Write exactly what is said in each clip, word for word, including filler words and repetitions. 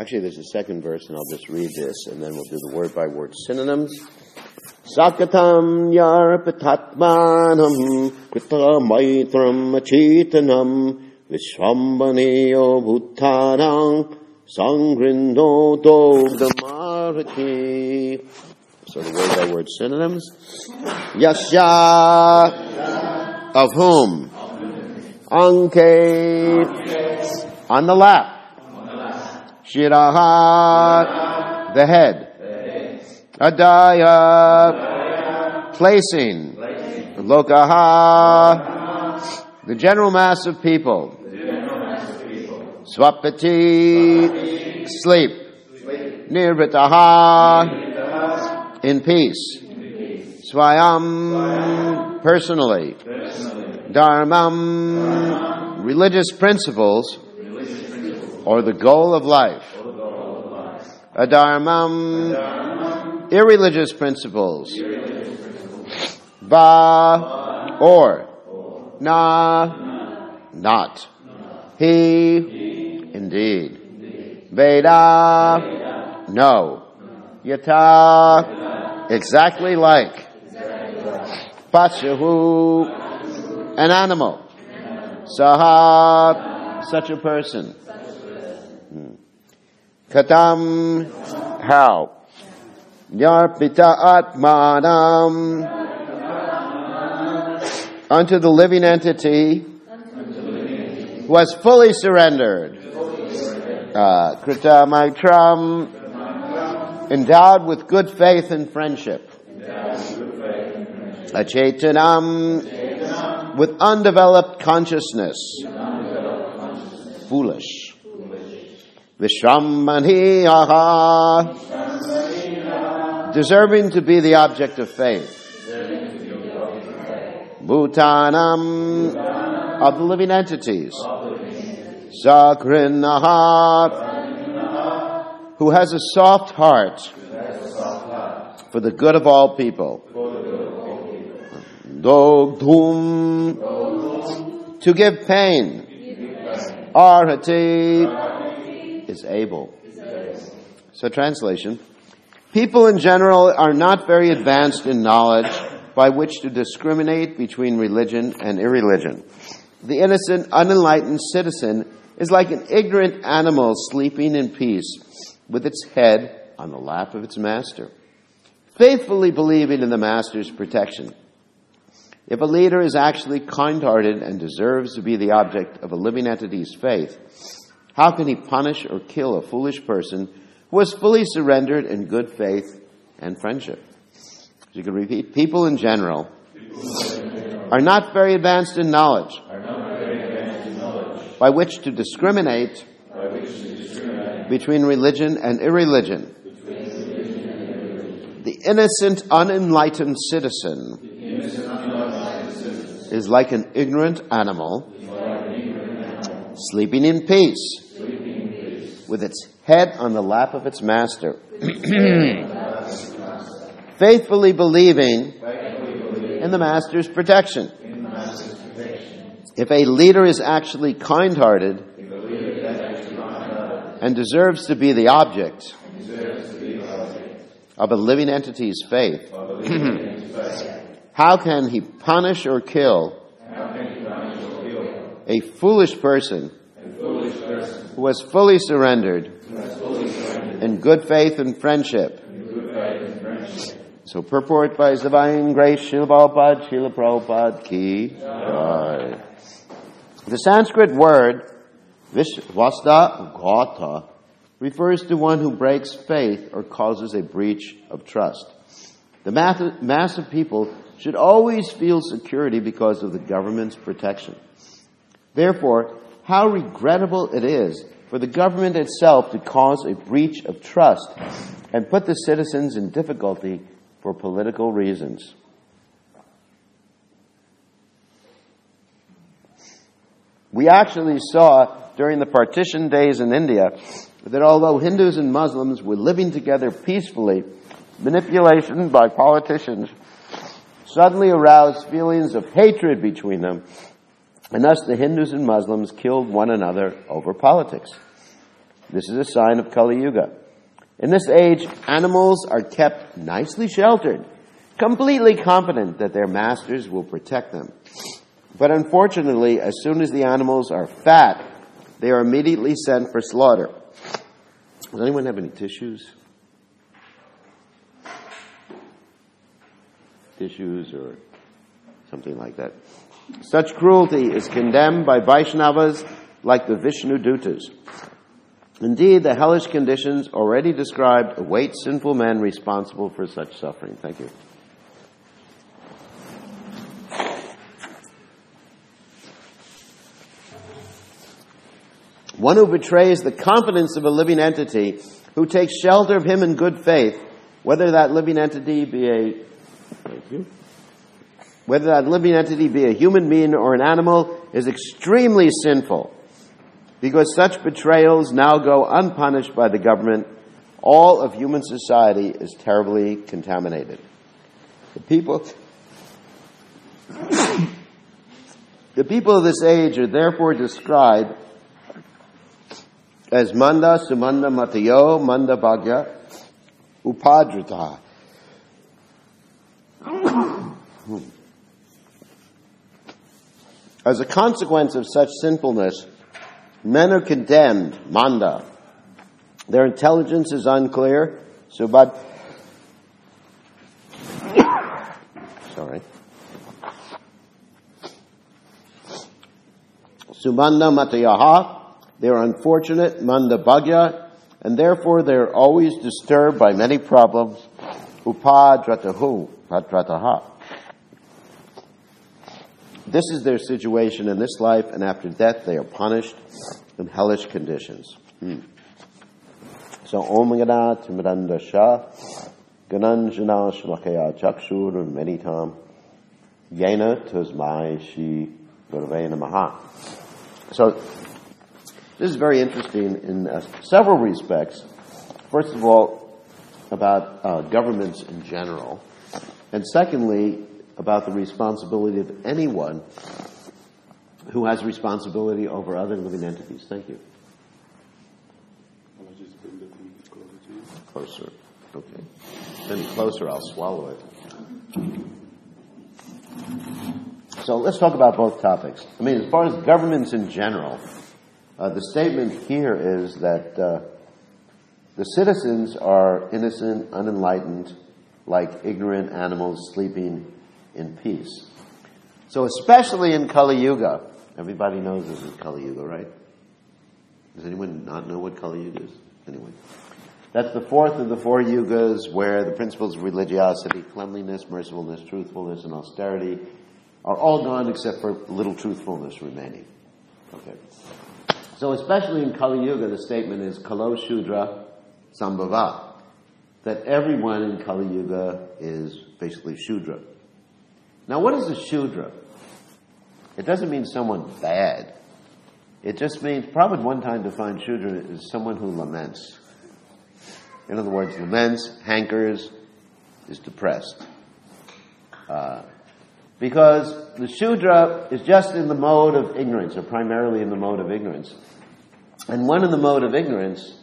Actually, there's a second verse, and I'll just read this, and then we'll do the word-by-word synonyms. Sakatam yarpatatmanam krita maitram achetanam vishwambaneyo bhuttanam sangrindo dogdamarati. So the word-by-word synonyms. Yasya, of whom? Anke, on the lap. Shiraha, the head. Adaya, placing. Lokaha, the general mass of people. Swapati, sleep. Nirvitaha, in peace. Swayam, personally. Dharmam, religious principles, or the goal of life. Adharmam, irreligious principles. Va, or. Na, not. He, indeed. Veda, no. Yata, exactly like. Pachahu, an animal. Saha, such a person. Katam, how? Yarpita atmanam, unto the living entity who has fully surrendered. Uh, Krita maitram, endowed with good faith and friendship. Achetanam, with undeveloped consciousness. Foolish. Vishramaniyaha, deserving to be the object of faith. Bhutanam, of the living entities. Sakrinaha, who has a soft heart for the good of all people. Dogdhum, to give pain. Arhati, is able. So translation. People in general are not very advanced in knowledge by which to discriminate between religion and irreligion. The innocent, unenlightened citizen is like an ignorant animal sleeping in peace with its head on the lap of its master, faithfully believing in the master's protection. If a leader is actually kind-hearted and deserves to be the object of a living entity's faith, how can he punish or kill a foolish person who has fully surrendered in good faith and friendship? As you can repeat, people in general are not very advanced in knowledge by which to discriminate between religion and irreligion. The innocent, unenlightened citizen is like an ignorant animal sleeping in peace with its head on the lap of its master, faithfully believing in the master's protection. If a leader is actually kind-hearted and deserves to be the object of a living entity's faith, how can he punish or kill a foolish person who has fully surrendered in good faith and friendship? So purport by His Divine Grace, Srila Prabhupada, Srila Prabhupada Ki Jai. The Sanskrit word Vishwasta Gata refers to one who breaks faith or causes a breach of trust. The mass of people should always feel security because of the government's protection. Therefore, how regrettable it is for the government itself to cause a breach of trust and put the citizens in difficulty for political reasons. We actually saw during the partition days in India that although Hindus and Muslims were living together peacefully, manipulation by politicians suddenly aroused feelings of hatred between them, and thus the Hindus and Muslims killed one another over politics. This is a sign of Kali Yuga. In this age, animals are kept nicely sheltered, completely confident that their masters will protect them. But unfortunately, as soon as the animals are fat, they are immediately sent for slaughter. Does anyone have any tissues? Tissues or something like that. Such cruelty is condemned by Vaishnavas like the Vishnu Dutas. Indeed, the hellish conditions already described await sinful men responsible for such suffering. Thank you. One who betrays the confidence of a living entity, who takes shelter of him in good faith, whether that living entity be a thank you, whether that living entity be a human being or an animal, is extremely sinful, because such betrayals now go unpunished by the government. All of human society is terribly contaminated. The people, the people of this age are therefore described as Manda, Sumanda, Matayo, Manda, Bhagya, Upadrata. As a consequence of such sinfulness, men are condemned, Manda. Their intelligence is unclear, Subad. Sorry. Sumanda Matayaha. They are unfortunate, Manda Bhagya, and therefore they are always disturbed by many problems. Upadratahu, Padrataha. This is their situation in this life, and after death they are punished in hellish conditions. Hmm. So, Om Gana Timiranda Shah, Gananjana Shlakaya Chakshur Meditam, Yena Tuzmai Shi Gurve Namaha. So, this is very interesting in uh, several respects. First of all, about uh, governments in general. And secondly, about the responsibility of anyone who has responsibility over other living entities. Thank you. I'll just bring the thing closer to you. Closer. Okay. Then closer, I'll swallow it. So let's talk about both topics. I mean, as far as governments in general, Uh, the statement here is that uh, the citizens are innocent, unenlightened, like ignorant animals sleeping in peace. So especially in Kali Yuga, everybody knows this is Kali Yuga, right? Does anyone not know what Kali Yuga is? Anyway, that's the fourth of the four yugas where the principles of religiosity, cleanliness, mercifulness, truthfulness, and austerity are all gone except for little truthfulness remaining. Okay. So especially in Kali Yuga, the statement is Kalo Shudra Sambhava, that everyone in Kali Yuga is basically Shudra. Now what is a Shudra? It doesn't mean someone bad. It just means, Prabhupada one time defined Shudra as someone who laments. In other words, laments, hankers, is depressed. Uh, because the Shudra is just in the mode of ignorance, or primarily in the mode of ignorance. And one in the mode of ignorance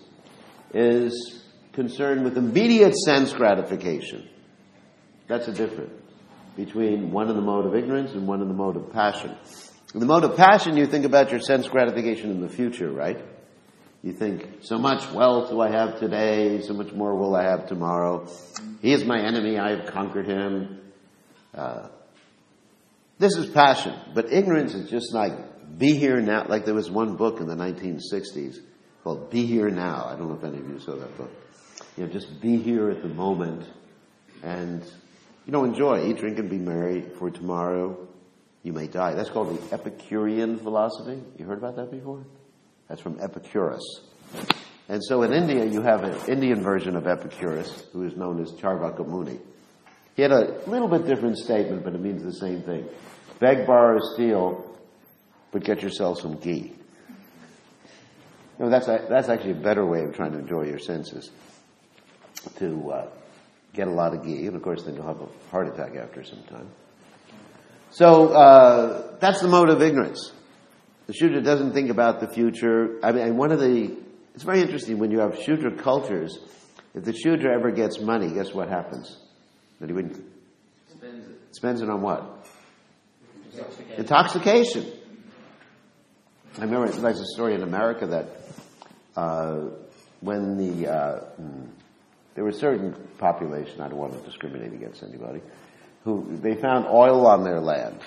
is concerned with immediate sense gratification. That's a difference between one in the mode of ignorance and one in the mode of passion. In the mode of passion, you think about your sense gratification in the future, right? You think, so much wealth do I have today, so much more will I have tomorrow. He is my enemy, I have conquered him. Uh, this is passion, but ignorance is just like, be here now. Like there was one book in the nineteen sixties called Be Here Now. I don't know if any of you saw that book. You know, just be here at the moment and, you know, enjoy. Eat, drink, and be merry, for tomorrow you may die. That's called the Epicurean philosophy. You heard about that before? That's from Epicurus. And so in India, you have an Indian version of Epicurus, who is known as Charvaka Muni. He had a little bit different statement, but it means the same thing. Beg, borrow, steal, but get yourself some ghee. You know, that's a, that's actually a better way of trying to enjoy your senses. To uh, get a lot of ghee, and of course then you'll have a heart attack after some time. So uh, that's the mode of ignorance. The Shudra doesn't think about the future. I mean, one of the It's very interesting when you have Shudra cultures. If the Shudra ever gets money, guess what happens? That he wouldn't Spends it. spends it on what? Intoxication. Intoxication. I remember there's a story in America that uh, when the uh, hmm, there was a certain population, I don't want to discriminate against anybody, who they found oil on their land,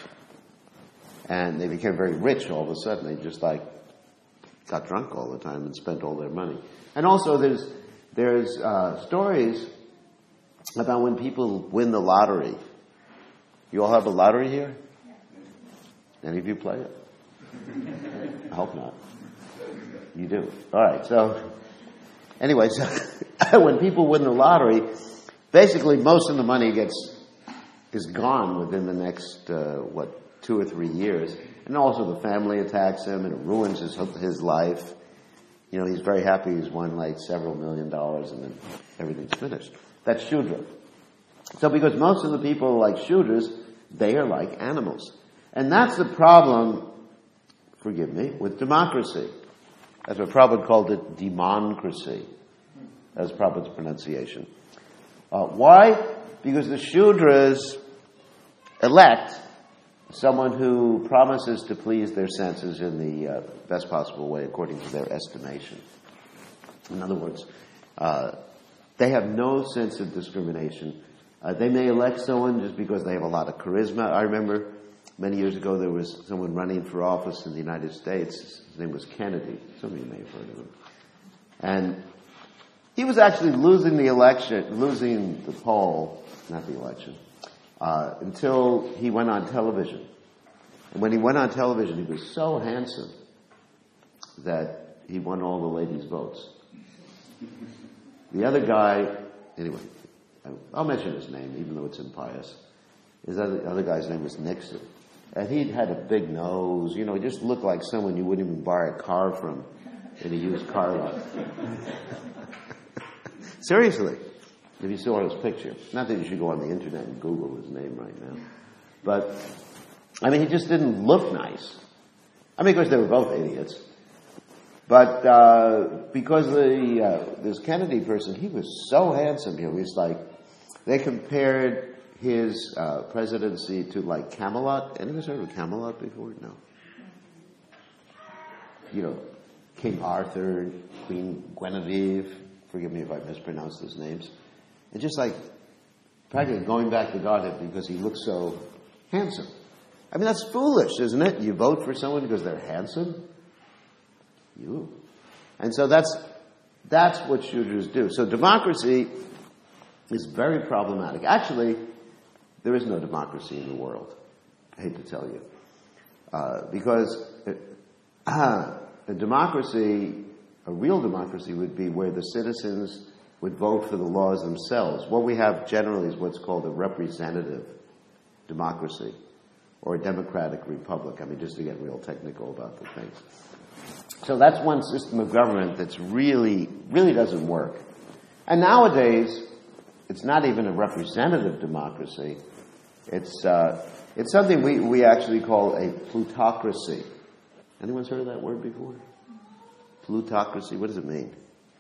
and they became very rich all of a sudden. They just like got drunk all the time and spent all their money. And also, there's there's uh, stories about when people win the lottery. You all have a lottery here? Any of you play it? I hope not. You do. All right. So, anyway, so when people win the lottery, basically most of the money gets is gone within the next uh, what two or three years, and also the family attacks him and it ruins his his life. You know, he's very happy he's won like several million dollars, and then everything's finished. That's Shudra. So, because most of the people like Shudras, they are like animals, and that's the problem. Forgive me, with democracy. That's what Prabhupada called it, democracy. That's Prabhupada's pronunciation. Uh, why? Because the Shudras elect someone who promises to please their senses in the uh, best possible way according to their estimation. In other words, uh, they have no sense of discrimination. Uh, they may elect someone just because they have a lot of charisma. I remember many years ago, there was someone running for office in the United States. His name was Kennedy. Some of you may have heard of him. And he was actually losing the election, losing the poll, not the election, uh, until he went on television. And when he went on television, he was so handsome that he won all the ladies' votes. The other guy, anyway, I'll mention his name, even though it's impious. His other, other guy's name was Nixon. And he had a big nose, you know, he just looked like someone you wouldn't even buy a car from in a used car lot. Seriously, if you saw his picture. Not that you should go on the internet and Google his name right now. But, I mean, he just didn't look nice. I mean, of course, they were both idiots. But uh, because the uh, this Kennedy person, he was so handsome. You know, he was like, they compared his uh, presidency to like Camelot. Anyone heard of Camelot before? No. You know, King Arthur, Queen Guinevere. Forgive me if I mispronounced those names. And just like practically going back to Godhead because he looks so handsome. I mean, that's foolish, isn't it? You vote for someone because they're handsome. You. And so that's that's what Shudras do. So democracy is very problematic. Actually, there is no democracy in the world. I hate to tell you. Uh, because uh, a democracy, a real democracy, would be where the citizens would vote for the laws themselves. What we have generally is what's called a representative democracy or a democratic republic. I mean, just to get real technical about the things. So that's one system of government that's really, really doesn't work. And nowadays, it's not even a representative democracy. It's uh, it's something we, we actually call a plutocracy. Anyone's heard of that word before? Plutocracy. What does it mean?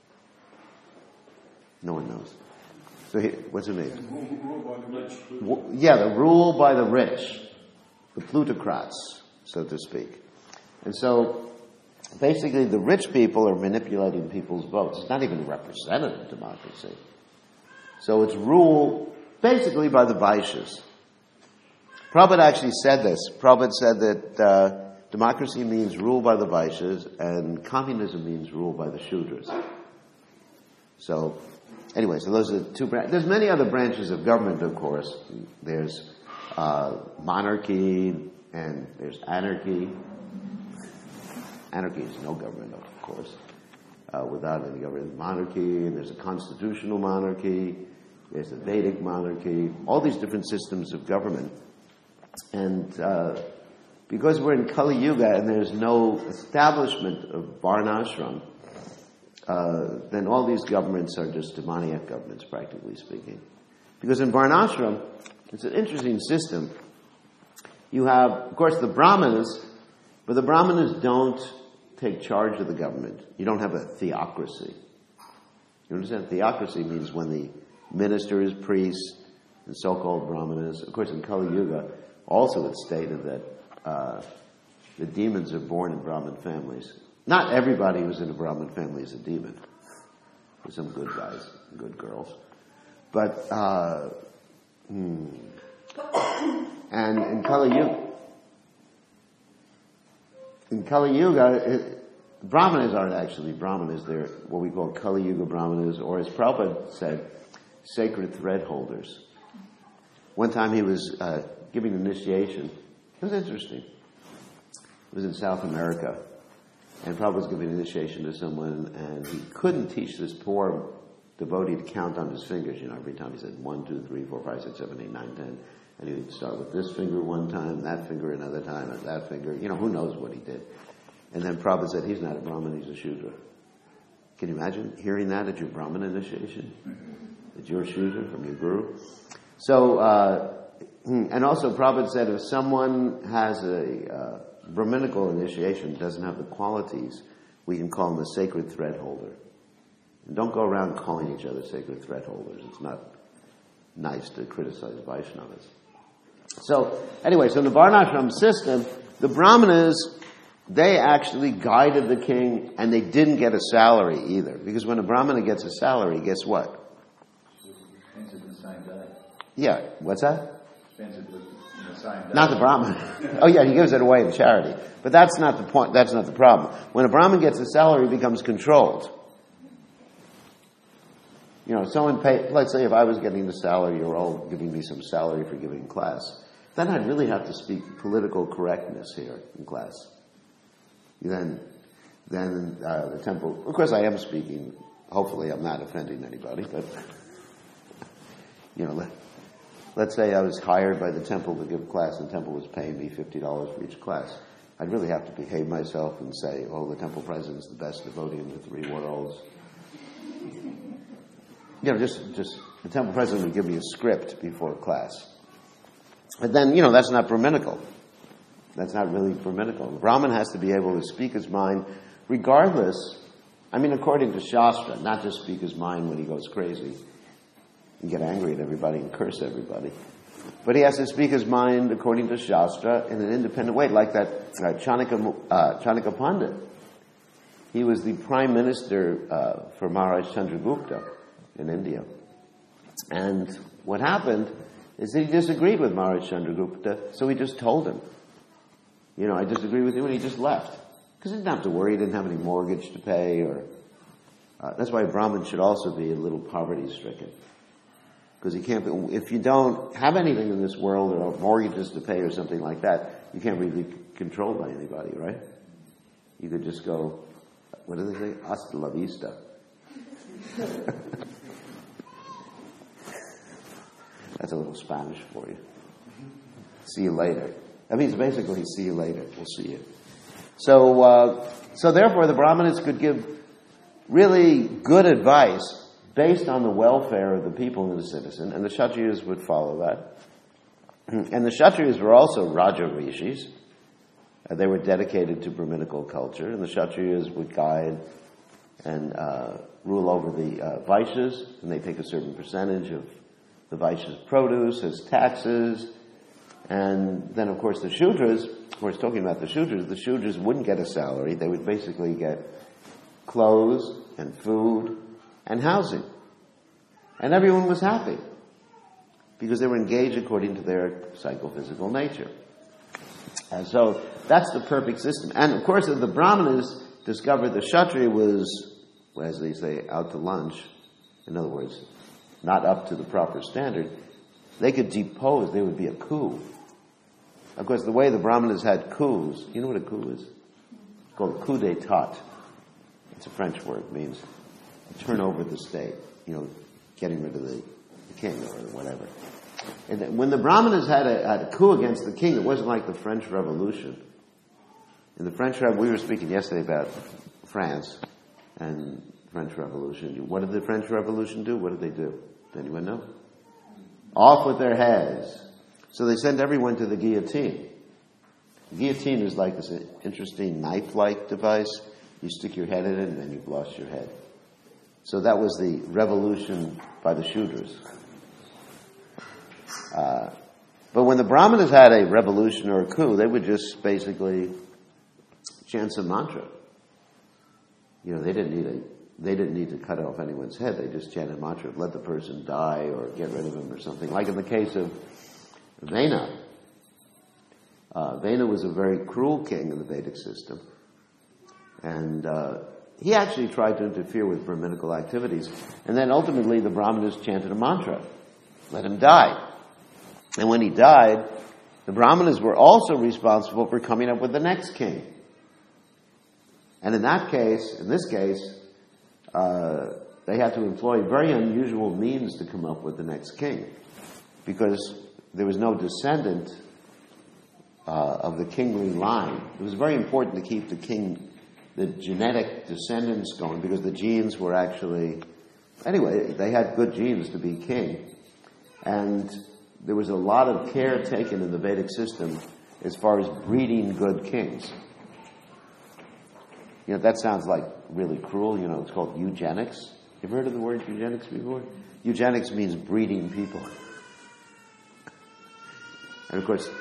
No one knows. So here, what's it mean? Rule by the rich. W- yeah, the rule by the rich, the plutocrats, so to speak. And so, basically, the rich people are manipulating people's votes. It's not even a representative democracy. So it's ruled basically by the Vaishyas. Prabhupada actually said this. Prabhupada said that uh, democracy means rule by the Vaishyas and communism means rule by the Shudras. So, anyway, so those are the two branches. There's many other branches of government, of course. There's uh, monarchy and there's anarchy. Anarchy is no government, of course, uh, without any government. Monarchy, and there's a constitutional monarchy, there's a Vedic monarchy, all these different systems of government. And uh, because we're in Kali Yuga and there's no establishment of Varnashram, uh, then all these governments are just demoniac governments, practically speaking. Because in Varnashram, it's an interesting system. You have, of course, the Brahmanas, but the Brahmanas don't take charge of the government. You don't have a theocracy. You understand? Theocracy means when the ministers, priests, and so-called brahmanas, of course in Kali Yuga, also it's stated that uh, the demons are born in Brahmin families. Not everybody who's in a Brahmin family is a demon. There's some good guys, good girls. But, uh, hmm. and in Kali Yuga, in Kali Yuga, it, Brahmanas aren't actually Brahmanas, they're what we call Kali Yuga Brahmanas, or as Prabhupada said, sacred thread holders. One time he was uh, giving initiation. It was interesting. It was in South America. And Prabhupada was giving initiation to someone, and he couldn't teach this poor devotee to count on his fingers. You know, every time he said one, two, three, four, five, six, seven, eight, nine, ten. And he would start with this finger one time, that finger another time, and that finger. You know, who knows what he did. And then Prabhupada said, he's not a Brahmin, he's a Shudra. Can you imagine hearing that at your Brahmin initiation? That you're a Shudra from your Guru? So, uh, and also Prabhupada said if someone has a uh, Brahminical initiation, doesn't have the qualities, we can call him a sacred thread holder. And don't go around calling each other sacred thread holders. It's not nice to criticize Vaishnavas. So, anyway, so in the Varnashram system, the Brahmanas, they actually guided the king, and they didn't get a salary either. Because when a Brahmana gets a salary, guess what? Spends it in the same day. Yeah, what's that? Spends it in the same day. Not the Brahman. Oh yeah, he gives it away in charity. But that's not the point, that's not the problem. When a Brahmin gets a salary, he becomes controlled. You know, someone pay, let's say if I was getting the salary, you're all giving me some salary for giving class, then I'd really have to speak political correctness here in class. Then, then uh, the temple, of course I am speaking, hopefully I'm not offending anybody, but, you know, let, let's say I was hired by the temple to give class and the temple was paying me fifty dollars for each class. I'd really have to behave myself and say, oh, the temple president's the best devotee in the three worlds. You know, just, just, the temple president would give me a script before class. But then, you know, that's not Brahminical. That's not really Brahminical. The Brahmin has to be able to speak his mind regardless, I mean, according to Shastra, not just speak his mind when he goes crazy and get angry at everybody and curse everybody. But he has to speak his mind according to Shastra in an independent way, like that uh, Chanakya, uh, Chanakya Pandit. He was the prime minister uh, for Maharaj Chandragupta in India. And what happened is that he disagreed with Maharaj Chandragupta, so he just told him, you know, I disagree with you, and he just left. Because he didn't have to worry, he didn't have any mortgage to pay, or... Uh, that's why a Brahmin should also be a little poverty-stricken. Because you can't be, if you don't have anything in this world, or mortgages to pay or something like that, you can't really be controlled by anybody, right? You could just go, what do they say? Hasta la vista. That's a little Spanish for you. See you later. That means basically, see you later. We'll see you. So, uh, so therefore, the Brahmanas could give really good advice based on the welfare of the people and the citizen, and the Kshatriyas would follow that. And the Kshatriyas were also Raja Rishis. Uh, they were dedicated to Brahminical culture, and the Kshatriyas would guide and uh, rule over the uh, Vaishyas, and they take a certain percentage of the Vaishyas' produce as taxes. And then, of course, the Shudras, of course, talking about the Shudras, the Shudras wouldn't get a salary. They would basically get clothes and food and housing. And everyone was happy because they were engaged according to their psychophysical nature. And so that's the perfect system. And, of course, if the Brahmanas discovered the Kshatriya was, as they say, out to lunch, in other words, not up to the proper standard, they could depose. There would be a coup. Of course, the way the Brahmanas had coups, you know what a coup is? It's called coup d'état. It's a French word. It means turn over the state. You know, getting rid of the, the king or whatever. And then when the Brahmanas had a, had a coup against the king, it wasn't like the French Revolution. In the French Revolution, we were speaking yesterday about France and French Revolution. What did the French Revolution do? What did they do? Does anyone know? Off with their heads. So they sent everyone to the guillotine. Guillotine is like this interesting knife-like device. You stick your head in it and then you've lost your head. So that was the revolution by the Shudras. Uh, but when the Brahmanas had a revolution or a coup, they would just basically chant some mantra. You know, they didn't need a, they didn't need to cut off anyone's head. They just chanted mantra, let the person die or get rid of him or something. Like in the case of Vena. Uh, Vena was a very cruel king in the Vedic system. And uh, he actually tried to interfere with Brahminical activities. And then ultimately the Brahmanas chanted a mantra. Let him die. And when he died, the Brahmanas were also responsible for coming up with the next king. And in that case, in this case, uh, they had to employ very unusual means to come up with the next king. Because there was no descendant uh, of the kingly line. It was very important to keep the king, the genetic descendants going, because the genes were actually, anyway, they had good genes to be king. And there was a lot of care taken in the Vedic system as far as breeding good kings. You know, that sounds like really cruel. You know, it's called eugenics. You've heard of the word eugenics before? Eugenics means breeding people. And of course,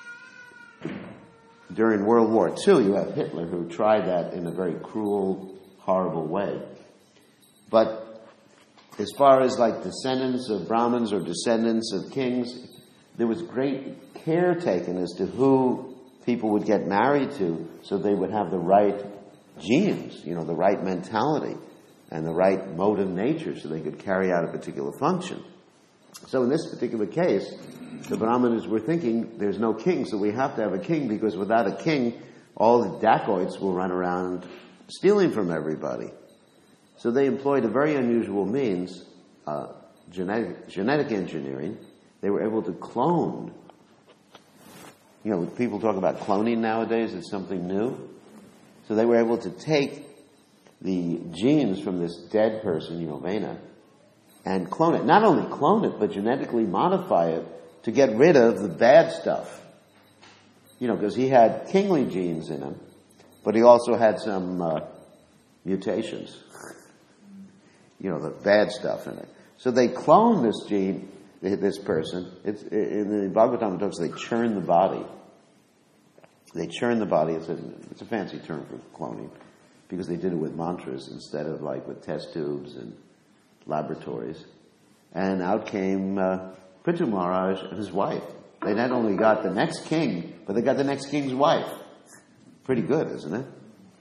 during World War Two, you have Hitler who tried that in a very cruel, horrible way. But as far as like descendants of Brahmins or descendants of kings, there was great care taken as to who people would get married to so they would have the right genes, you know, the right mentality and the right mode of nature so they could carry out a particular function. So in this particular case, the Brahmanas were thinking there's no king, so we have to have a king, because without a king, all the dacoits will run around stealing from everybody. So they employed a very unusual means, uh, genetic, genetic engineering. They were able to clone. You know, people talk about cloning nowadays as something new. So they were able to take the genes from this dead person, you know, Vena, and clone it. Not only clone it, but genetically modify it to get rid of the bad stuff. You know, because he had kingly genes in him, but he also had some uh, mutations. You know, the bad stuff in it. So they clone this gene, this person. It's, in the Bhagavatam, it talks, they churn the body. They churn the body. It's a, it's a fancy term for cloning, because they did it with mantras instead of like with test tubes and laboratories. And out came uh, Prithu Maharaj and his wife. They not only got the next king, but they got the next king's wife. Pretty good, isn't it?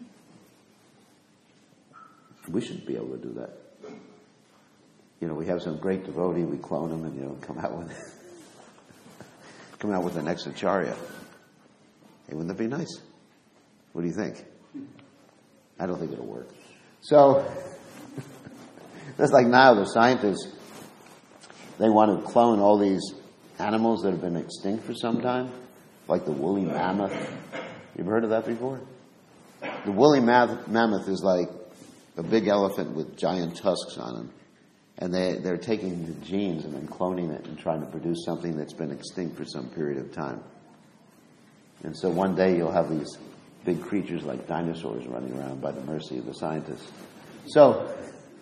We should be able to do that. You know, we have some great devotee, we clone him and, you know, come out with come out with the next acharya. Hey, wouldn't that be nice? What do you think? I don't think it'll work. So, that's like now the scientists, they want to clone all these animals that have been extinct for some time, like the woolly mammoth. You've heard of that before? The woolly mammoth is like a big elephant with giant tusks on him. And they, they're taking the genes and then cloning it and trying to produce something that's been extinct for some period of time. And so one day you'll have these big creatures like dinosaurs running around by the mercy of the scientists. So,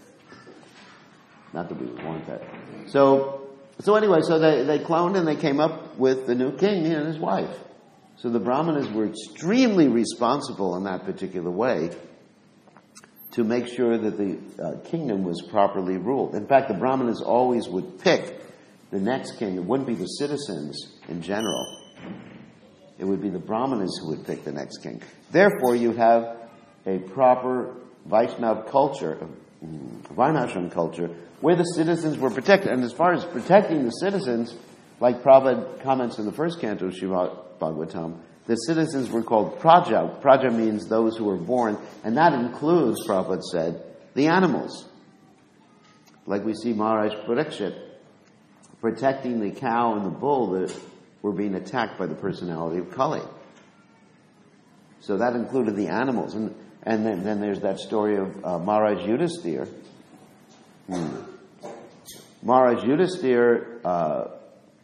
not that we would want that. So, so anyway, so they, they cloned and they came up with the new king and his wife. So the Brahmanas were extremely responsible in that particular way to make sure that the uh, kingdom was properly ruled. In fact, the Brahmanas always would pick the next king. It wouldn't be the citizens in general. It would be the Brahmanas who would pick the next king. Therefore, you have a proper Vaishnava culture, Varnashram culture, where the citizens were protected. And as far as protecting the citizens, like Prabhupada comments in the first canto of Srimad Bhagavatam, the citizens were called praja. Praja means those who were born, and that includes, Prabhupada said, the animals. Like we see Maharaj Parikshit protecting the cow and the bull that were being attacked by the personality of Kali. So that included the animals. And, and then, then there's that story of uh, Maharaj Yudhisthira. Hmm. Maharaj Yudhisthira uh,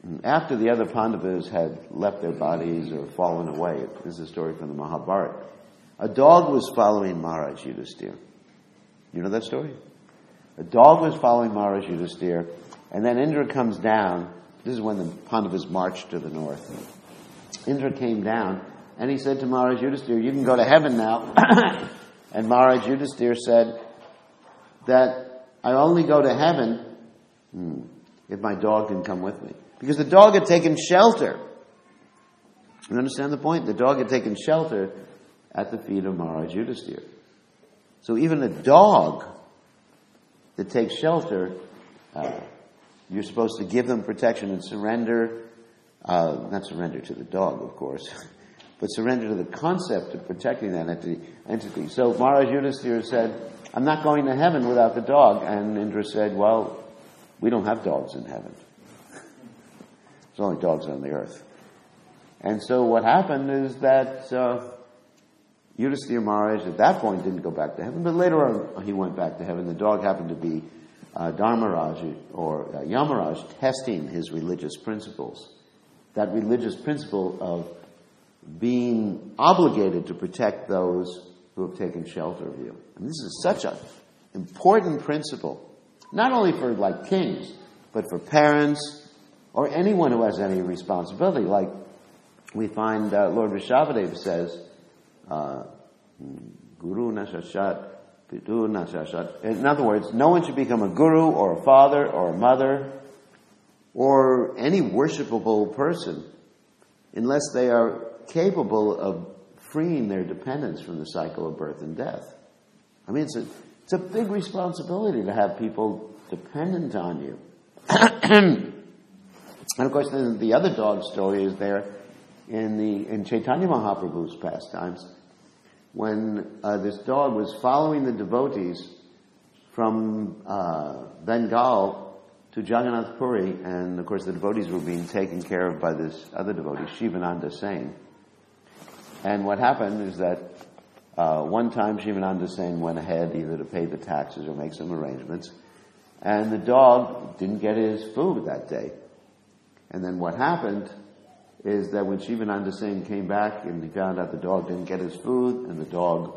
after the other Pandavas had left their bodies or fallen away, this is a story from the Mahabharata, a dog was following Maharaj Yudhisthira. You know that story? A dog was following Maharaj Yudhisthira, and then Indra comes down. This is when the Pandavas marched to the north. Indra came down, and he said to Maharaj Yudhisthira, you can go to heaven now. And Maharaj Yudhisthira said that I only go to heaven hmm, if my dog can come with me. Because the dog had taken shelter. You understand the point? The dog had taken shelter at the feet of Maharaj Yudhisthira. So even a dog that takes shelter, uh, you're supposed to give them protection and surrender, uh, not surrender to the dog, of course, but surrender to the concept of protecting that entity. So Maharaj Yudhisthira said, I'm not going to heaven without the dog. And Indra said, well, we don't have dogs in heaven. There's only dogs on the earth. And so what happened is that uh, Yudhisthira Maharaj at that point didn't go back to heaven, but later on he went back to heaven. The dog happened to be uh, Dharmaraj or uh, Yamaraj testing his religious principles. That religious principle of being obligated to protect those who have taken shelter of you. And this is such an important principle, not only for like kings, but for parents or anyone who has any responsibility. Like we find uh, Lord Rishabhadeva says, uh, Guru Nashashat, Pitu Nashashat. In other words, no one should become a guru or a father or a mother or any worshipable person unless they are capable of freeing their dependents from the cycle of birth and death. I mean, it's a, it's a big responsibility to have people dependent on you. And of course, then the other dog story is there in the in Chaitanya Mahaprabhu's pastimes, when uh, this dog was following the devotees from uh, Bengal to Jagannath Puri, and of course the devotees were being taken care of by this other devotee, Shivananda Sain. And what happened is that uh, one time Shivananda Sain went ahead either to pay the taxes or make some arrangements, and the dog didn't get his food that day. And then what happened is that when Shivananda Sain came back and he found out the dog didn't get his food and the dog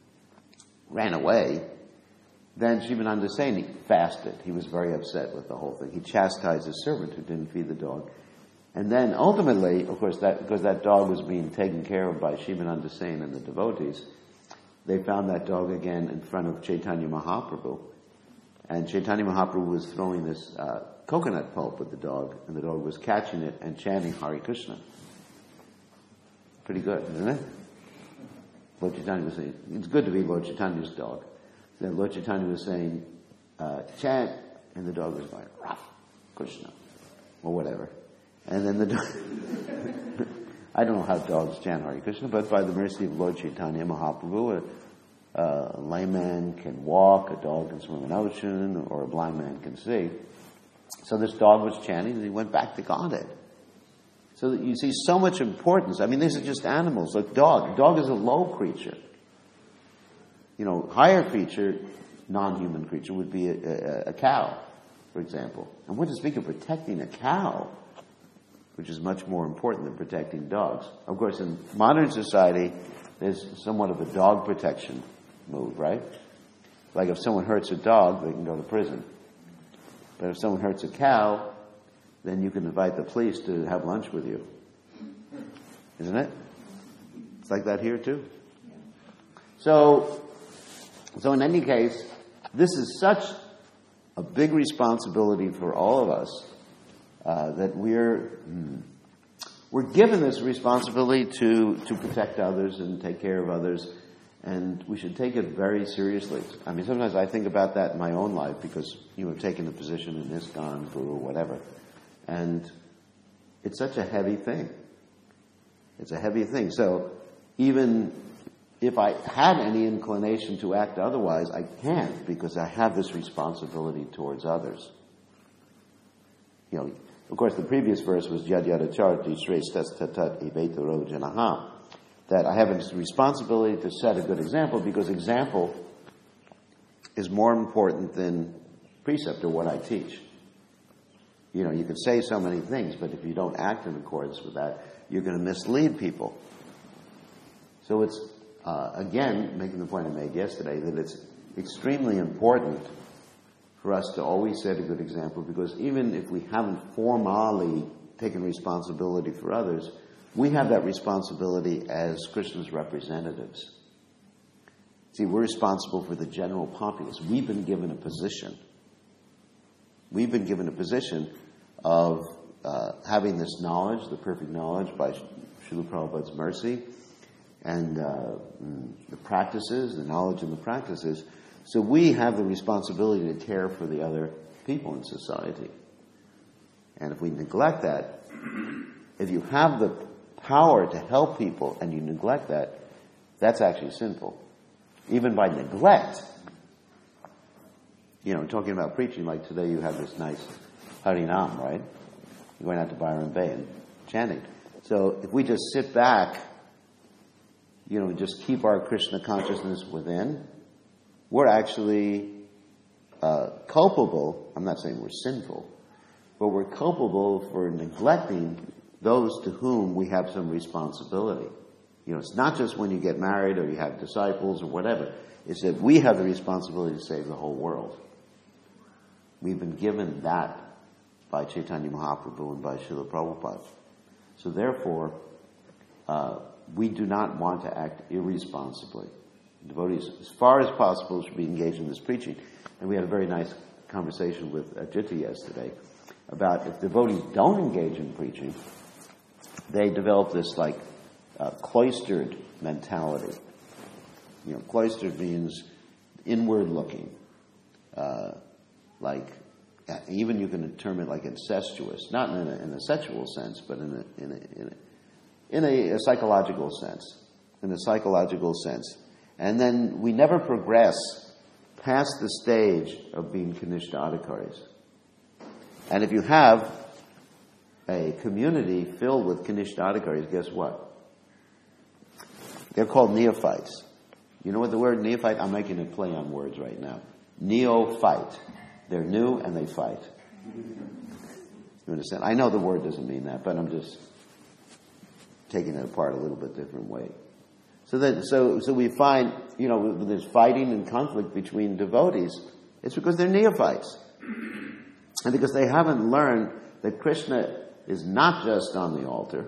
ran away, then Shivananda Sain fasted. He was very upset with the whole thing. He chastised his servant who didn't feed the dog. And then ultimately, of course, that because that dog was being taken care of by Shivananda Sain and the devotees, they found that dog again in front of Chaitanya Mahaprabhu. And Chaitanya Mahaprabhu was throwing this uh, coconut pulp at the dog, and the dog was catching it and chanting Hare Krishna. Pretty good, isn't it? Lord Chaitanya was saying, it's good to be Lord Chaitanya's dog. So Lord Chaitanya was saying, uh, chant, and the dog was going, Raf, Krishna, or whatever. And then the dog, I don't know how dogs chant Hare Krishna, but by the mercy of Lord Chaitanya Mahaprabhu, a, a layman can walk, a dog can swim an ocean, or a blind man can see. So this dog was chanting, and he went back to Godhead. So that you see so much importance. I mean, these are just animals. Like dog. Dog is a low creature. You know, higher creature, non-human creature, would be a, a, a cow, for example. And what to speak of protecting a cow, which is much more important than protecting dogs. Of course, in modern society, there's somewhat of a dog protection move, right? Like if someone hurts a dog, they can go to prison. But if someone hurts a cow, then you can invite the police to have lunch with you. Isn't it? It's like that here too. So, so in any case, this is such a big responsibility for all of us uh, that we're hmm, we're given this responsibility to to protect others and take care of others. And we should take it very seriously. I mean, sometimes I think about that in my own life because you have taken a position in ISKCON, Guru, whatever. And it's such a heavy thing. It's a heavy thing. So even if I had any inclination to act otherwise, I can't because I have this responsibility towards others. You know, of course, the previous verse was Yad Yadacharti Shreshtas Tatat Ivetaro Janaha. That I have a responsibility to set a good example because example is more important than precept or what I teach. You know, you can say so many things, but if you don't act in accordance with that, you're going to mislead people. So it's, uh, again, making the point I made yesterday, that it's extremely important for us to always set a good example, because even if we haven't formally taken responsibility for others, we have that responsibility as Krishna's representatives. See, we're responsible for the general populace. We've been given a position. We've been given a position of uh, having this knowledge, the perfect knowledge by Srila Prabhupada's mercy, and uh, the practices, the knowledge and the practices. So we have the responsibility to care for the other people in society. And if we neglect that, if you have the power to help people and you neglect that, that's actually sinful. Even by neglect. You know, talking about preaching, like today you have this nice Harinam, right? You're going out to Byron Bay and chanting. So if we just sit back, you know, just keep our Krishna consciousness within, we're actually uh, culpable. I'm not saying we're sinful, but we're culpable for neglecting those to whom we have some responsibility. You know, it's not just when you get married or you have disciples or whatever. It's that we have the responsibility to save the whole world. We've been given that by Chaitanya Mahaprabhu and by Srila Prabhupada. So therefore, uh, we do not want to act irresponsibly. Devotees, as far as possible, should be engaged in this preaching. And we had a very nice conversation with Ajita yesterday about if devotees don't engage in preaching, they develop this like uh, cloistered mentality. You know, cloistered means inward looking. Uh, like, even you can term it like incestuous, not in a, in a sexual sense, but in a, in a, in a, in a, a psychological sense. In a psychological sense. And then we never progress past the stage of being Kanishta Adhikaris. And if you have a community filled with Kanishta Adhikaris, guess what? They're called neophytes. You know what the word neophyte? I'm making a play on words right now. Neophyte. They're new and they fight. You understand? I know the word doesn't mean that, but I'm just taking it apart a little bit different way. So that, so, so we find, you know, there's fighting and conflict between devotees. It's because they're neophytes. And because they haven't learned that Krishna is not just on the altar.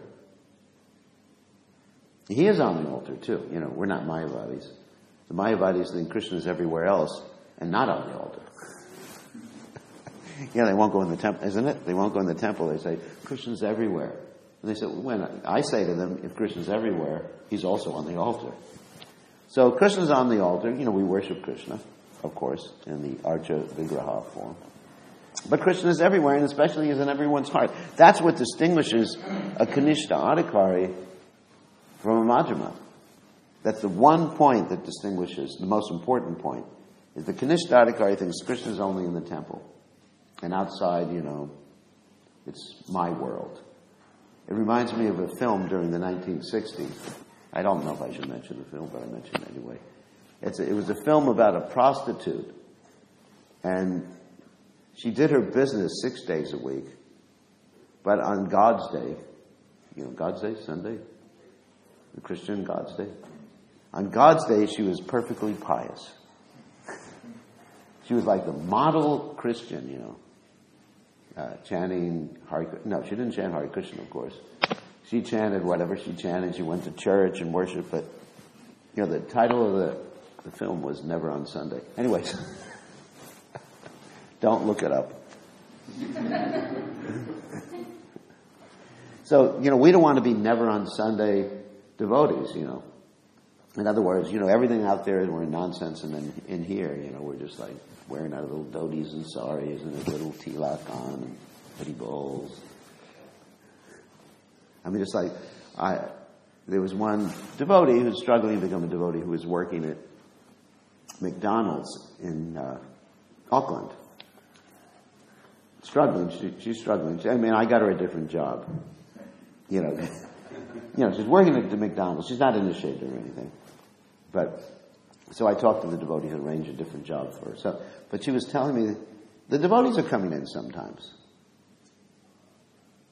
He is on the altar too. You know, we're not Mayavadis. The Mayavadis think Krishna is everywhere else and not on the altar. You know, they won't go in the temple, isn't it? They won't go in the temple. They say, Krishna's everywhere. And they say, when I say to them, if Krishna's everywhere, he's also on the altar. So Krishna's on the altar. You know, we worship Krishna, of course, in the Archa Vigraha form. But Krishna is everywhere, and especially is in everyone's heart. That's what distinguishes a Kanishta Adhikari from a Madhyama. That's the one point that distinguishes, the most important point, is the Kanishta Adhikari thinks Krishna's only in the temple. And outside, you know, it's my world. It reminds me of a film during the nineteen sixties. I don't know if I should mention the film, but I mention it anyway. It's a, it was a film about a prostitute. And she did her business six days a week. But on God's day, you know, God's day, Sunday, the Christian God's day. On God's day, she was perfectly pious. She was like the model Christian, you know. Uh, chanting Hare Krishna. No, she didn't chant Hare Krishna, of course. She chanted whatever she chanted. She went to church and worship, but, you know, the title of the, the film was Never on Sunday. Anyways, don't look it up. So, you know, we don't want to be never on Sunday devotees, you know. In other words, you know, everything out there, we're nonsense, and then in here, you know, we're just like wearing our little dhotis and saris and a little tilak on and pretty bowls. I mean, just like, I, there was one devotee who was struggling to become a devotee who was working at McDonald's in uh, Auckland. Struggling, she, she's struggling. She, I mean, I got her a different job. You know, you know, she's working at the McDonald's. She's not initiated or anything. But, so I talked to the devotee who arranged a different job for her. So, but she was telling me, the devotees are coming in sometimes.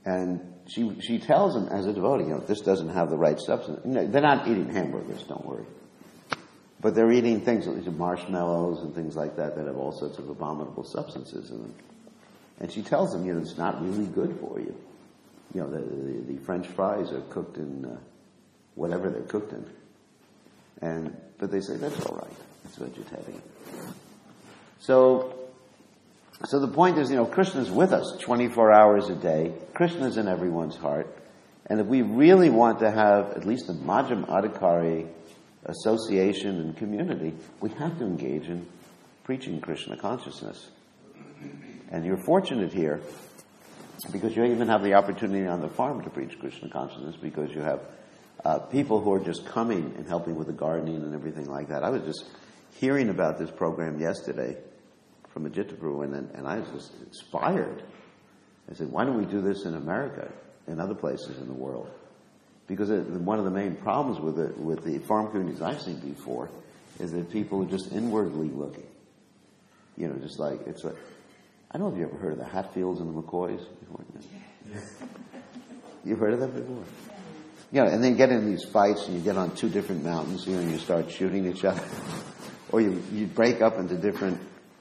And she she tells them as a devotee, you know, this doesn't have the right substance. You know, they're not eating hamburgers, don't worry. But they're eating things like marshmallows and things like that that have all sorts of abominable substances in them. And she tells them, you know, it's not really good for you. You know, the, the, the French fries are cooked in uh, whatever they're cooked in. And but they say, that's all right. It's vegetarian. So, so the point is, you know, Krishna's with us twenty-four hours a day. Krishna's in everyone's heart. And if we really want to have at least a Majjhima Adhikari association and community, we have to engage in preaching Krishna consciousness. And you're fortunate here because you even have the opportunity on the farm to preach Krishna consciousness because you have uh, people who are just coming and helping with the gardening and everything like that. I was just hearing about this program yesterday from Ajita Prabhu, and, and I was just inspired. I said, why don't we do this in America and other places in the world? Because it, one of the main problems with it, with the farm communities I've seen before is that people are just inwardly looking. You know, just like, it's like, I don't know if you ever heard of the Hatfields and the McCoys before. You've heard of that before? You know, and then get in these fights and you get on two different mountains, you know, and you start shooting each other. Or you, you break up into different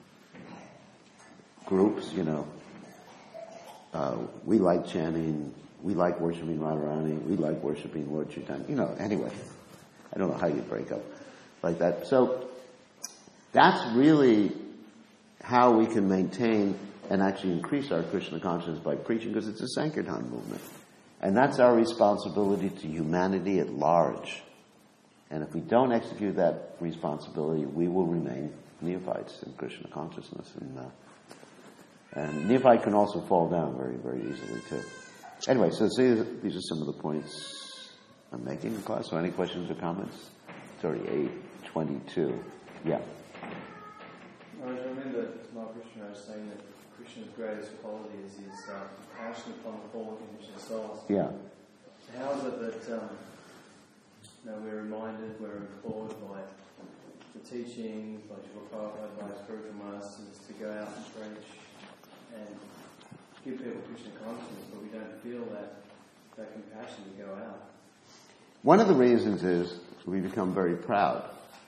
groups, you know. Uh, we like chanting, we like worshiping Radharani, we like worshiping Lord Chaitanya. You know, anyway, I don't know how you break up like that. So that's really how we can maintain and actually increase our Krishna consciousness by preaching, because it's a Sankirtan movement. And that's our responsibility to humanity at large. And if we don't execute that responsibility, we will remain neophytes in Krishna consciousness. And, uh, and neophyte can also fall down very, very easily too. Anyway, so see, these are some of the points I'm making in class. So any questions or comments? It's already eight twenty-two. Yeah. I remember Lord Krishna was saying that Krishna's greatest quality is his uh, compassion upon the fallen conditioned souls. Yeah. How is it that um, you know, we're reminded, we're implored by the teachings, by Srila Prabhupada, by spiritual masters, to go out and preach and give people Krishna consciousness, but we don't feel that, that compassion to go out? One of the reasons is we become very proud.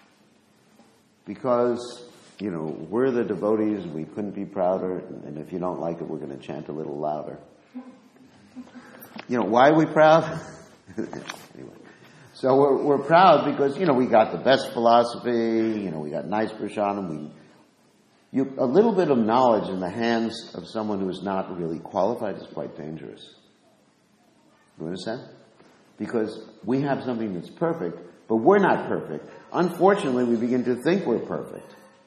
Because, you know, we're the devotees, we couldn't be prouder, and if you don't like it, we're going to chant a little louder. You know, why are we proud? Anyway. So we're, we're proud because, you know, we got the best philosophy, you know, we got nice prasadam, we, you, a little bit of knowledge in the hands of someone who is not really qualified is quite dangerous. You understand? Because we have something that's perfect, but we're not perfect. Unfortunately, we begin to think we're perfect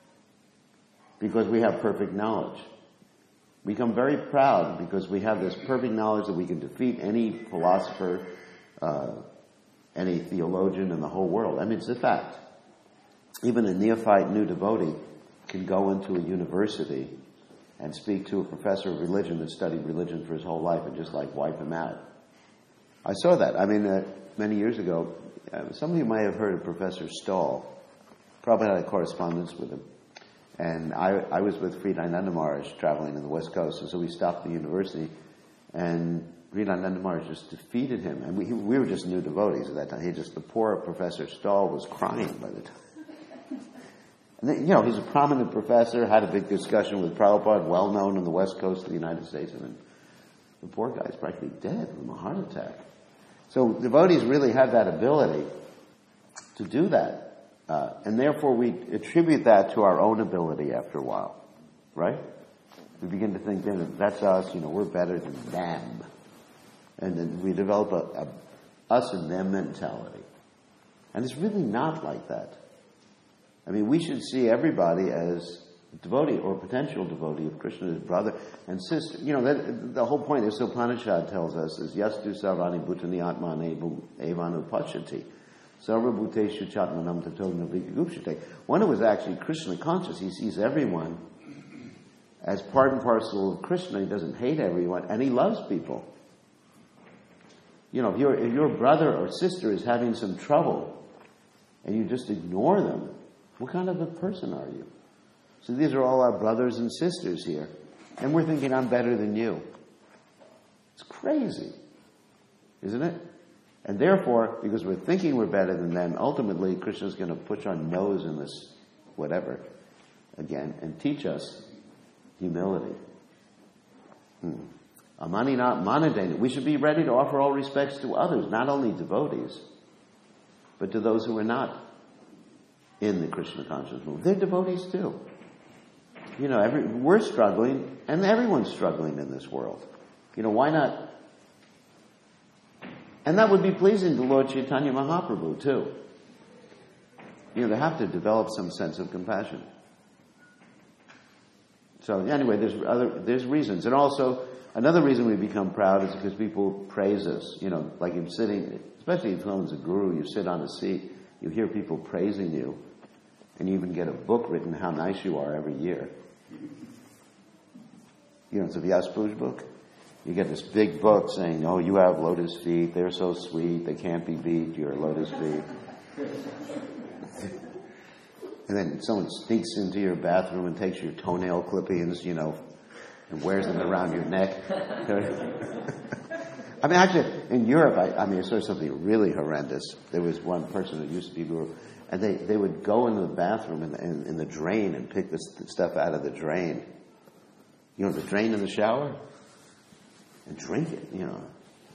because we have perfect knowledge. We become very proud because we have this perfect knowledge that we can defeat any philosopher, uh, any theologian in the whole world. I mean, it's a fact. Even a neophyte new devotee can go into a university and speak to a professor of religion that studied religion for his whole life and just like wipe him out. I saw that. I mean, uh, many years ago, uh, some of you might have heard of Professor Stahl. Probably had a correspondence with him. And I, I was with Fridananda Maharaj traveling in the West Coast, and so we stopped at the university, and Fridananda Maharaj just defeated him. And we, we were just new devotees at that time. He just, the poor Professor Stahl was crying by the time. And then, you know, he's a prominent professor, had a big discussion with Prabhupada, well known in the West Coast of the United States, and then the poor guy's practically dead from a heart attack. So devotees really have that ability to do that. Uh, and therefore we attribute that to our own ability after a while. Right? We begin to think, then that's us, you know, we're better than them. And then we develop a, a us and them mentality. And it's really not like that. I mean, we should see everybody as a devotee or potential devotee of Krishna's brother and sister. You know, that, the whole point is, Upanishad tells us, is yastu sarvani bhutani atmane evanu pachati. Sarvabhuteshu chatmanam tato navikagupshate. One who is actually Krishna conscious, he sees everyone as part and parcel of Krishna. He doesn't hate everyone, and he loves people. You know, if, your if your brother or sister is having some trouble, and you just ignore them, what kind of a person are you? So these are all our brothers and sisters here. And we're thinking, I'm better than you. It's crazy, isn't it? And therefore, because we're thinking we're better than them, ultimately Krishna's going to push our nose in this whatever again and teach us humility. Hmm. Amani not manadena. We should be ready to offer all respects to others, not only devotees, but to those who are not in the Krishna conscious movement. They're devotees too. You know, every, we're struggling, and everyone's struggling in this world. You know, why not? And that would be pleasing to Lord Chaitanya Mahaprabhu too. You know, they have to develop some sense of compassion. So anyway, there's other there's reasons, and also another reason we become proud is because people praise us. You know, like if sitting, especially if someone's a guru, you sit on a seat, you hear people praising you, and you even get a book written how nice you are every year. You know, it's a Vyas Puj book. You get this big book saying, "Oh, you have lotus feet. They're so sweet. They can't be beat. Your lotus feet." And then someone sneaks into your bathroom and takes your toenail clippings, you know, and wears them around your neck. I mean, actually, in Europe, I, I mean, I saw something really horrendous. There was one person who used to be guru, and they, they would go into the bathroom in the, in, in the drain and pick this stuff out of the drain. You know, the drain in the shower? And drink it, you know.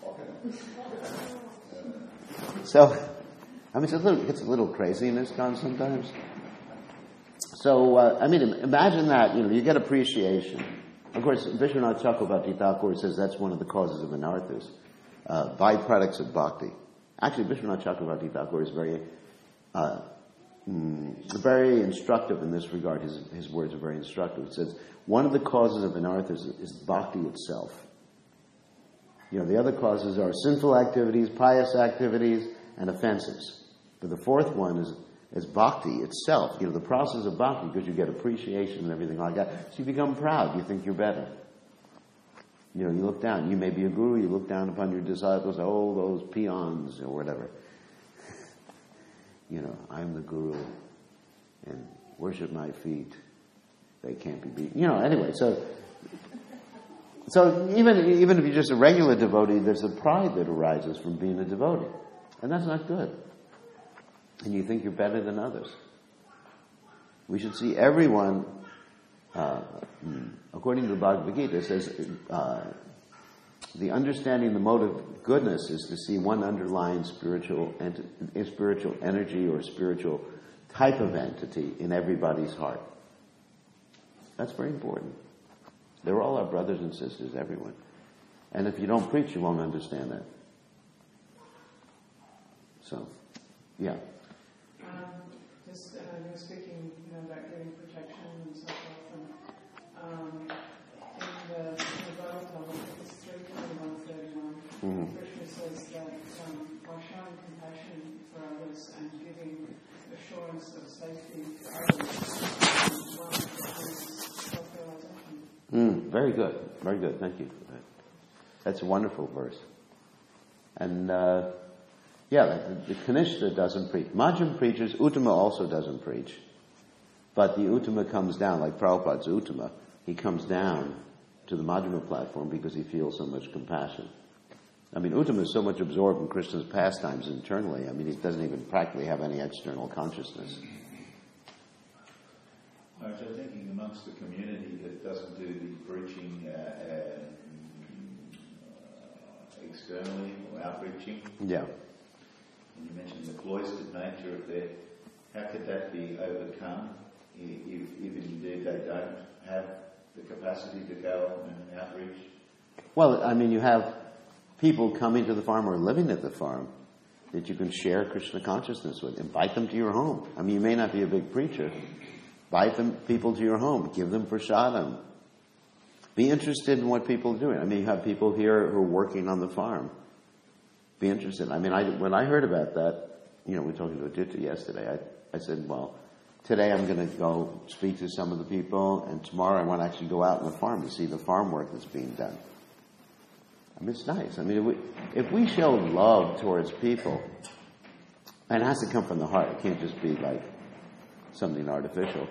So, I mean, it's a little, it's a little crazy in this con sometimes. So, uh, I mean, imagine that, you know, you get appreciation. Of course, Vishwanath Chakravarti Thakur says that's one of the causes of anarthas, uh, byproducts of bhakti. Actually, Vishwanath Chakravarti Thakur is very, uh, mm, very instructive in this regard. His, his words are very instructive. It says, one of the causes of anarthas is bhakti itself. You know, the other causes are sinful activities, pious activities, and offenses. But the fourth one is is bhakti itself. You know, the process of bhakti, because you get appreciation and everything like that. So you become proud. You think you're better. You know, you look down. You may be a guru. You look down upon your disciples. Oh, those peons or whatever. You know, I'm the guru, and worship my feet. They can't be beaten. You know, anyway, so so even even if you're just a regular devotee, there's a pride that arises from being a devotee, and that's not good. And you think you're better than others. We should see everyone, uh, according to the Bhagavad Gita, it says uh, the understanding the mode of goodness is to see one underlying spiritual ent- spiritual energy or spiritual type of entity in everybody's heart. That's very important. They're all our brothers and sisters, everyone. And if you don't preach, you won't understand that. So, yeah. Just, uh, you were speaking, you know, about getting protection and so forth. And, um, in the, in the Bhagavatam, it's three twenty-one thirty-one, mm-hmm. Krishna says that um, by showing compassion for others and giving assurance of safety to others, one becomes self-realization. Mm, very good, very good. Thank you for that. That's a wonderful verse. And uh, yeah, the, the Kanishta doesn't preach. Majjhima preaches. Uttama also doesn't preach. But the Uttama comes down, like Prabhupada's Uttama. He comes down to the Majjhima platform because he feels so much compassion. I mean, Uttama is so much absorbed in Krishna's pastimes internally. I mean, he doesn't even practically have any external consciousness. I was just thinking amongst the community that doesn't do the preaching uh, uh, externally or outreaching. Yeah. And you mentioned the cloistered nature of their, how could that be overcome if, if indeed they don't have the capacity to go and outreach? Well, I mean, you have people coming to the farm or living at the farm that you can share Krishna consciousness with. Invite them to your home. I mean, you may not be a big preacher. Invite them, people to your home. Give them prasadam. Be interested in what people are doing. I mean, you have people here who are working on the farm. Be interested. I mean, I, when I heard about that, you know, we were talking to Aditya yesterday, I, I said, well, today I'm going to go speak to some of the people, and tomorrow I want to actually go out on the farm to see the farm work that's being done. I mean, it's nice. I mean, if we, if we show love towards people, and it has to come from the heart, it can't just be like something artificial,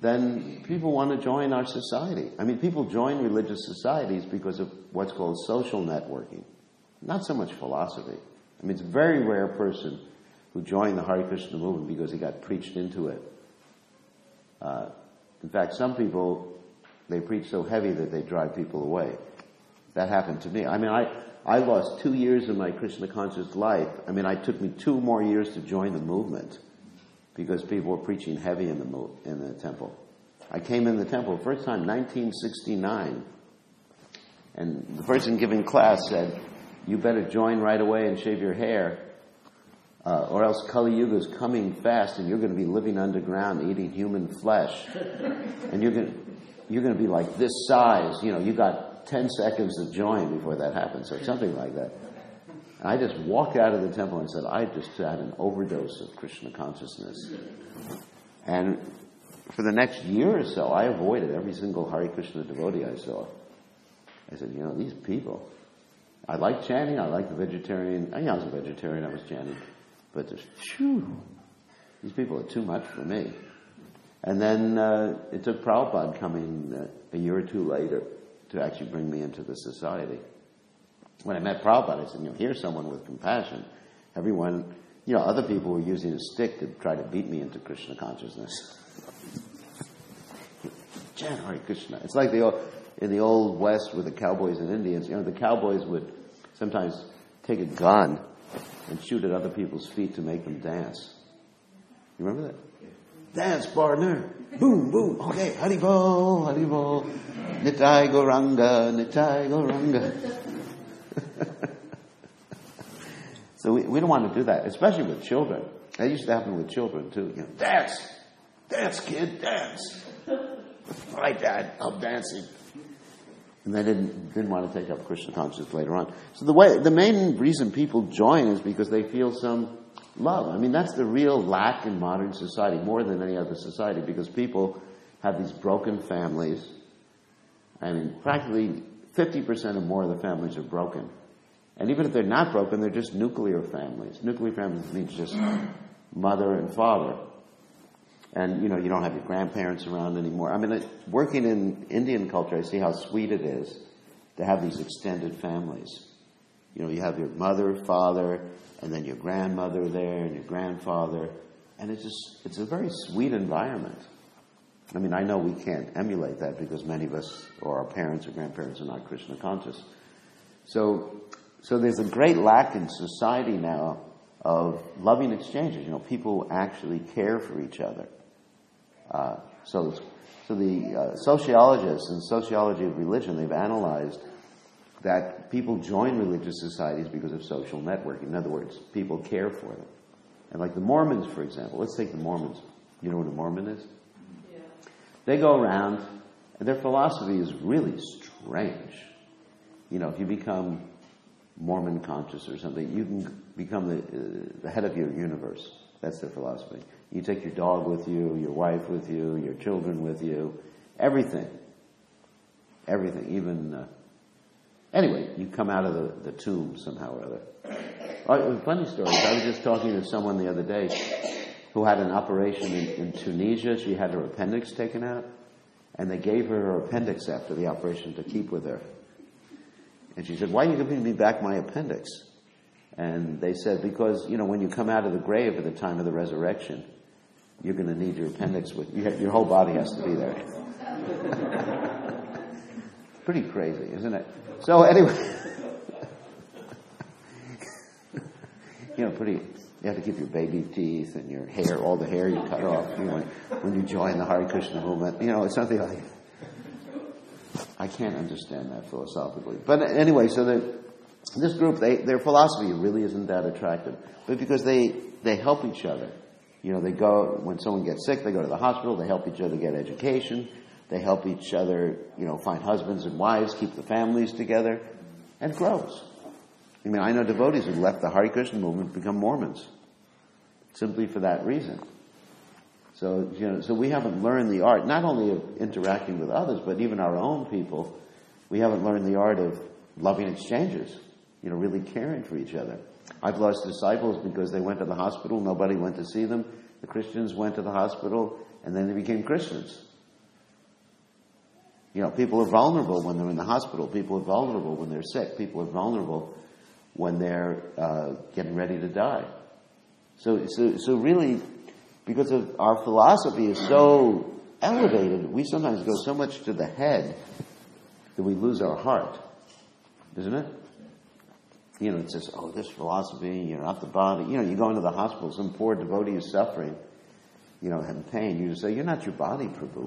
then people want to join our society. I mean, people join religious societies because of what's called social networking, not so much philosophy. I mean, it's a very rare person who joined the Hare Krishna movement because he got preached into it. Uh, in fact, some people, they preach so heavy that they drive people away. That happened to me. I mean, I, I lost two years of my Krishna conscious life. I mean, it took me two more years to join the movement because people were preaching heavy in the mo- in the temple. I came in the temple first time, nineteen sixty-nine, and the person giving class said, "You better join right away and shave your hair, uh, or else Kali Yuga is coming fast, and you're going to be living underground, eating human flesh, and you're going you're going to be like this size. You know, you got ten seconds to join before that happens, or something like that." And I just walked out of the temple and said, "I just had an overdose of Krishna consciousness." And for the next year or so, I avoided every single Hare Krishna devotee I saw. I said, you know, these people, I like chanting, I like the vegetarian, I, mean, I was a vegetarian, I was chanting, but just, phew, these people are too much for me. And then uh, it took Prabhupada coming uh, a year or two later to actually bring me into the society. When I met Prabhupada, I said, you know, here's someone with compassion. Everyone, you know, other people were using a stick to try to beat me into Krishna consciousness. Chant Hare Krishna. It's like the old, in the old West with the cowboys and Indians. You know, the cowboys would sometimes take a gun and shoot at other people's feet to make them dance. You remember that? Dance, partner. Boom, boom. Okay, Haribol, Haribol. Nitai Goranga, Nitai Goranga. So we, we don't want to do that, especially with children. That used to happen with children too. You know, dance, dance, kid, dance. All right, Dad, I'm dancing. And they didn't didn't want to take up Krishna consciousness later on. So the way the main reason people join is because they feel some love. I mean, that's the real lack in modern society, more than any other society, because people have these broken families. I mean, practically fifty percent or more of the families are broken. And even if they're not broken, they're just nuclear families. Nuclear families means just mother and father. And, you know, you don't have your grandparents around anymore. I mean, it, working in Indian culture, I see how sweet it is to have these extended families. You know, you have your mother, father, and then your grandmother there, and your grandfather. And it's just, it's a very sweet environment. I mean, I know we can't emulate that because many of us, or our parents or grandparents, are not Krishna conscious. So, so there's a great lack in society now of loving exchanges. You know, people actually care for each other. Uh, so, so the uh, sociologists in sociology of religion, they've analyzed that people join religious societies because of social networking. In other words, people care for them. And like the Mormons, for example, let's take the Mormons. You know what a Mormon is? Yeah. They go around, and their philosophy is really strange. You know, if you become Mormon conscious or something, you can become the, uh, the head of your universe. That's their philosophy. You take your dog with you, your wife with you, your children with you, everything. Everything, even... Uh, anyway, you come out of the, the tomb somehow or other. Oh, funny story. I was just talking to someone the other day who had an operation in, in Tunisia. She had her appendix taken out, and they gave her her appendix after the operation to keep with her. And she said, "Why are you giving me back my appendix?" And they said, because, you know, when you come out of the grave at the time of the resurrection, you're going to need your appendix with you. Your whole body has to be there. Pretty crazy, isn't it? So anyway, you know, pretty. You have to keep your baby teeth and your hair, all the hair you cut off, you know, when you join the Hare Krishna movement. You know, it's something like. I can't understand that philosophically. But anyway, so the, this group, they, their philosophy really isn't that attractive. But because they, they help each other. You know, they go, when someone gets sick, they go to the hospital, they help each other get education, they help each other, you know, find husbands and wives, keep the families together, and it grows. I mean, I know devotees who left the Hare Krishna movement to become Mormons, simply for that reason. So, you know, so we haven't learned the art, not only of interacting with others, but even our own people. We haven't learned the art of loving exchanges, you know, really caring for each other. I've lost disciples because they went to the hospital, nobody went to see them. The Christians went to the hospital, and then they became Christians. You know, people are vulnerable when they're in the hospital. People are vulnerable when they're sick. People are vulnerable when they're uh, getting ready to die. So, so, so really, because of our philosophy is so elevated, we sometimes go so much to the head that we lose our heart, isn't it? You know, it's just, oh, this philosophy, you're not the body. You know, you go into the hospital, some poor devotee is suffering, you know, having pain. You just say, you're not your body, Prabhu.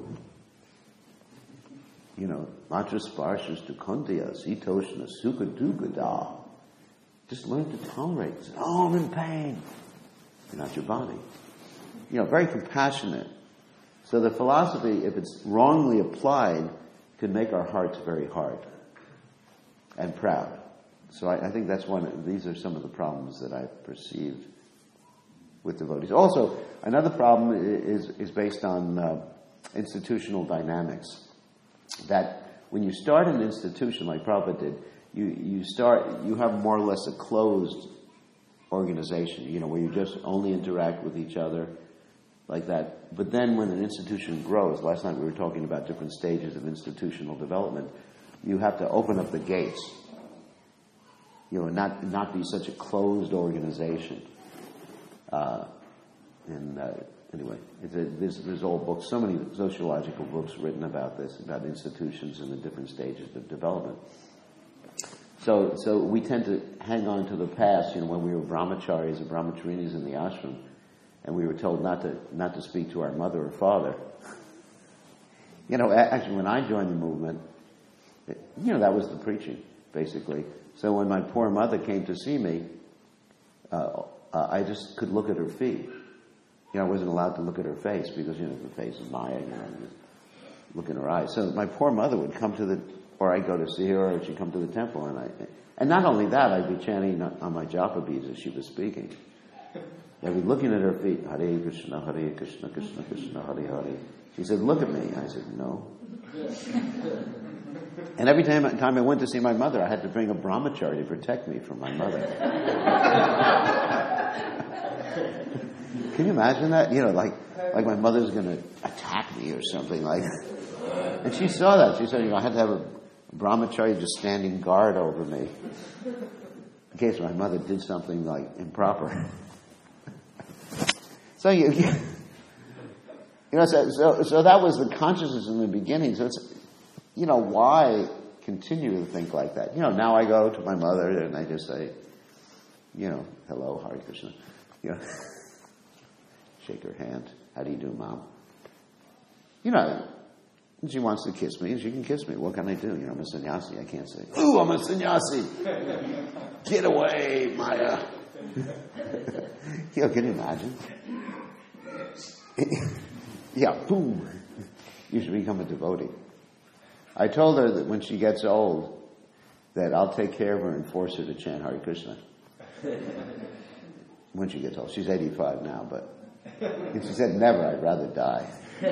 You know, matra sparshas dukkhandiyas, itoshna sukha dugada. Just learn to tolerate. Oh, I'm in pain. You're not your body. You know, very compassionate. So the philosophy, if it's wrongly applied, can make our hearts very hard and proud. So I, I think that's one. These are some of the problems that I've perceived with devotees. Also, another problem is is based on uh, institutional dynamics. That when you start an institution like Prabhupada did, you you start you have more or less a closed organization. You know, where you just only interact with each other like that. But then when an institution grows, last night we were talking about different stages of institutional development. You have to open up the gates. You know, not not be such a closed organization. Uh, and uh, anyway, it's a, there's, there's old books, so many sociological books written about this, about institutions and the different stages of development. So, so we tend to hang on to the past. You know, when we were brahmacharis or brahmacharinis in the ashram, and we were told not to not to speak to our mother or father. You know, actually, when I joined the movement, you know, that was the preaching, basically. So when my poor mother came to see me, uh, uh, I just could look at her feet. You know, I wasn't allowed to look at her face because, you know, the face is Maya, you know, just look in her eyes. So my poor mother would come to the, or I'd go to see her, or she'd come to the temple, and I, and not only that, I'd be chanting on my japa beads as she was speaking. I'd be looking at her feet, Hare Krishna, Hare Krishna, Krishna Krishna, Hare Hare. She said, look at me. I said, no. And every time, time I went to see my mother, I had to bring a brahmachari to protect me from my mother. Can you imagine that? You know, like like my mother's going to attack me or something like that. And she saw that. She said, you know, I had to have a brahmachari just standing guard over me in case my mother did something like improper. So you, you know, so, so so that was the consciousness in the beginning. So it's, you know, why continue to think like that? You know, now I go to my mother and I just say, you know, hello, Hare Krishna. You know, shake her hand. How do you do, Mom? You know, she wants to kiss me, and she can kiss me. What can I do? You know, I'm a sannyasi. I can't say, ooh, I'm a sannyasi. Get away, Maya. You know, can you imagine? Yeah, boom. You should become a devotee. I told her that when she gets old, that I'll take care of her and force her to chant Hare Krishna. When she gets old. She's eighty-five now, but and she said, never, I'd rather die.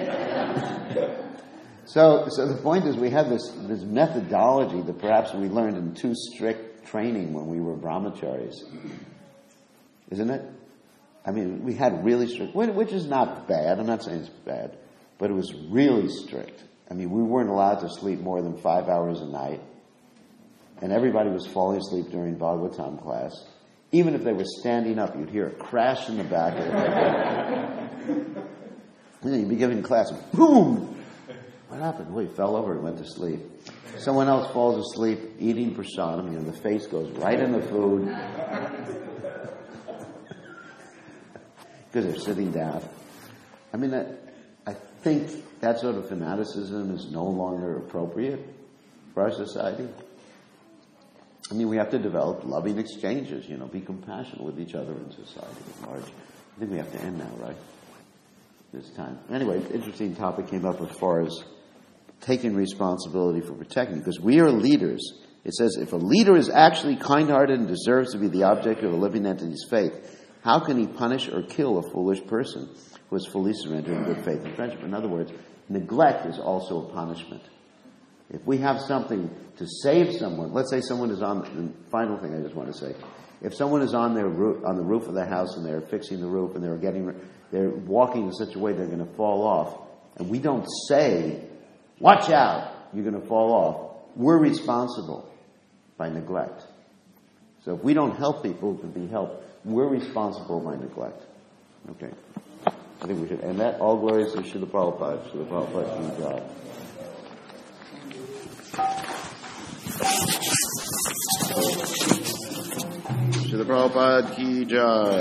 so so the point is we have this, this methodology that perhaps we learned in too strict training when we were brahmacharis. Isn't it? I mean, we had really strict, which is not bad. I'm not saying it's bad, but it was really strict. I mean, we weren't allowed to sleep more than five hours a night. And everybody was falling asleep during Bhagavatam class. Even if they were standing up, you'd hear a crash in the back of the And then you'd be giving class, and boom! What happened? Well, he fell over and went to sleep. Someone else falls asleep eating prasadam. You know, the face goes right in the food. Because they're sitting down. I mean, I, I think that sort of fanaticism is no longer appropriate for our society. I mean, we have to develop loving exchanges, you know, be compassionate with each other in society at large. I think we have to end now, right? This time. Anyway, interesting topic came up as far as taking responsibility for protecting, because we are leaders. It says, if a leader is actually kind-hearted and deserves to be the object of a living entity's faith, how can he punish or kill a foolish person who has fully surrendered in good faith and friendship? In other words, neglect is also a punishment. If we have something to save someone, let's say someone is on, the final thing I just want to say, if someone is on their roof, on the roof of the house and they're fixing the roof and they're getting, they're walking in such a way they're going to fall off, and we don't say, watch out, you're going to fall off. We're responsible by neglect. So if we don't help people to be helped, we're responsible by neglect. Okay. I think we should end that. All glories to Srila Prabhupada. Srila Prabhupada ki jai. Srila Prabhupada ki jai.